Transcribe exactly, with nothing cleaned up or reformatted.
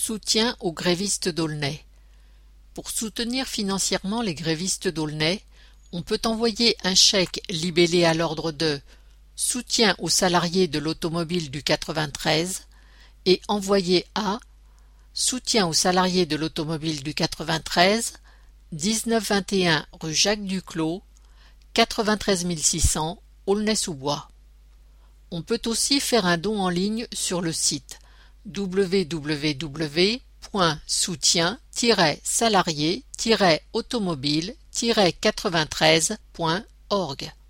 Soutien aux grévistes d'Aulnay. Pour soutenir financièrement les grévistes d'Aulnay, on peut envoyer un chèque libellé à l'ordre de Soutien aux salariés de l'automobile du quatre-vingt-treize et envoyer à Soutien aux salariés de l'automobile du quatre-vingt-treize, dix-neuf vingt et un rue Jacques Duclos, quatre-vingt-treize mille six cents, Aulnay-sous-Bois. On peut aussi faire un don en ligne sur le site w w w point soutien tiret salarié tiret automobile tiret quatre-vingt-treize point org.